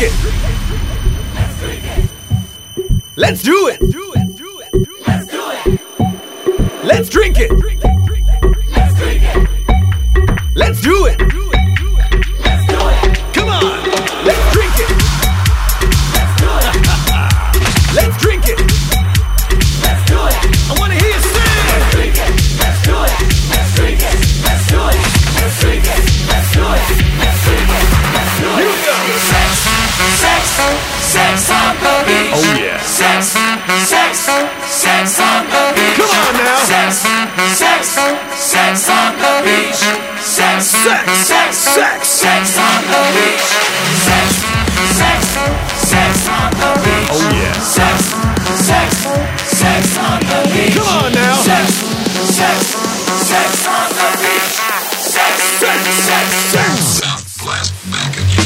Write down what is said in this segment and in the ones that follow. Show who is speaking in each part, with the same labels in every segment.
Speaker 1: it. Let's do it. Let's drink it. Let's do it. Come on. Let's drink it. Let's drink it. I want to hear you sing. Let's drink it. Let's do it. Let's drink it. Let's do it. Let's drink it. Let's do it. Let's drink it. Let's do it. Here we go. Sex, sex, sex on the beach. Oh yeah. Sex, sex, sex on the beach. Come on now. Sex, sex, sex on the beach. Sex, sex, sex, sex, sex on the beach. Sex, sex, sex on the beach. Oh yeah. Sex, sex, sex on the beach. Come on now. Sex, sex, sex on the beach. Sex, sex, sex, sex.
Speaker 2: Southwest back again.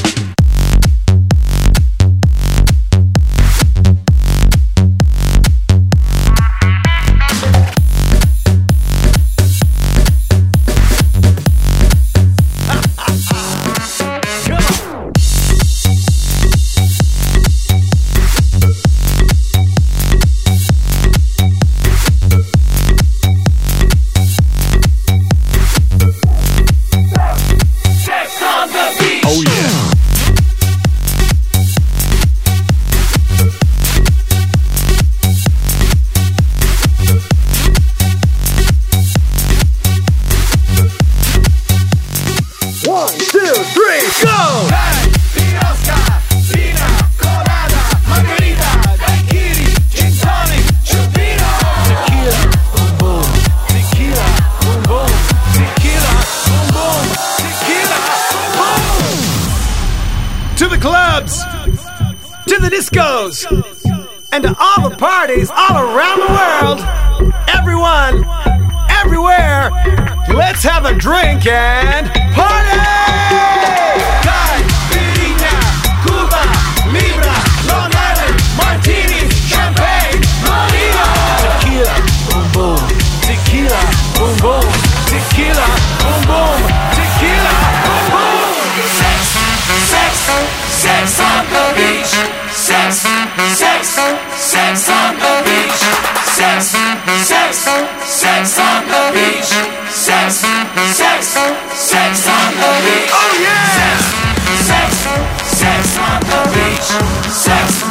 Speaker 1: To the discos and to all the parties all around the world. Everyone, everywhere, let's have a drink and party! Caipirinha, Cuba, Libra, Long Island, Martini, Champagne, Molino. Tequila, boom boom. Tequila, boom boom. Tequila, boom boom. Tequila, boom boom.
Speaker 2: Sex, sex, sex on the beach. Sex, sex, sex on the beach. Sex, sex, sex on the beach. Sex, sex, sex on the beach.
Speaker 1: Oh yeah!
Speaker 2: Sex, sex, sex on the beach. Sex.